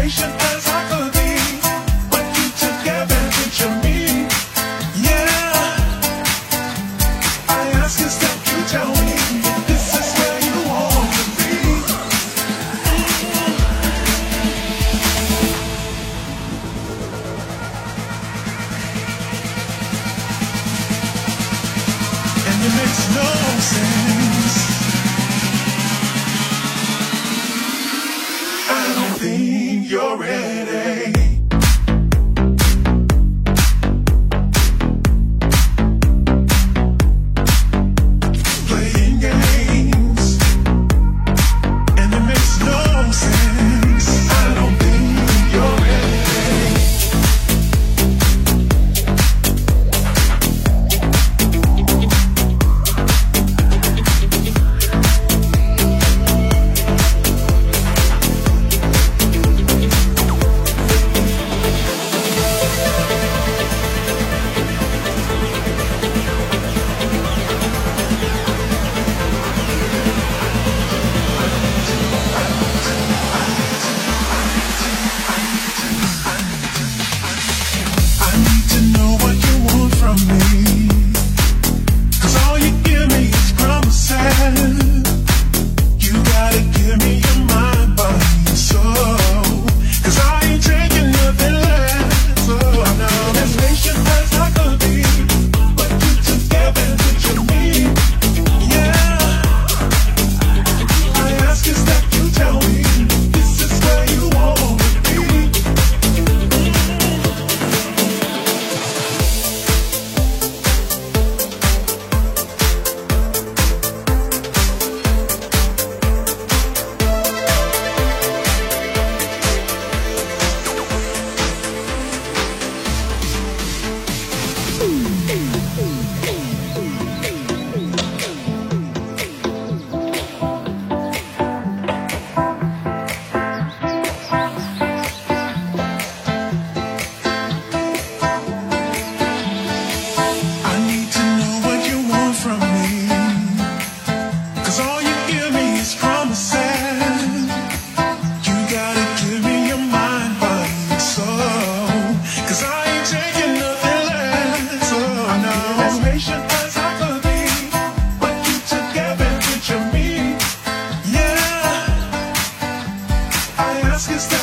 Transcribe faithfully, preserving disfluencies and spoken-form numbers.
patient as I could be, but you took advantage of me. Yeah, I ask you, step, you tell me this is where you want to be. And it makes no sense. I don't think you're ready. Playing games, and it makes no sense. I don't think you're ready. I need to know what you want from me, 'cause all you give me is promises. You gotta give me your mind, body, and soul, 'cause I ain't taking nothing less. Oh, I know as patient as I could be, but you took advantage of me. Yeah, I ask you that you tell me this is where you want to be. I need to know what you want from me, 'cause all you give me is promises. You gotta give me your mind, body, and soul, 'cause I ain't taking nothing less. Oh, no, as patient as I could be, but you took advantage of me. Yeah, I ask you.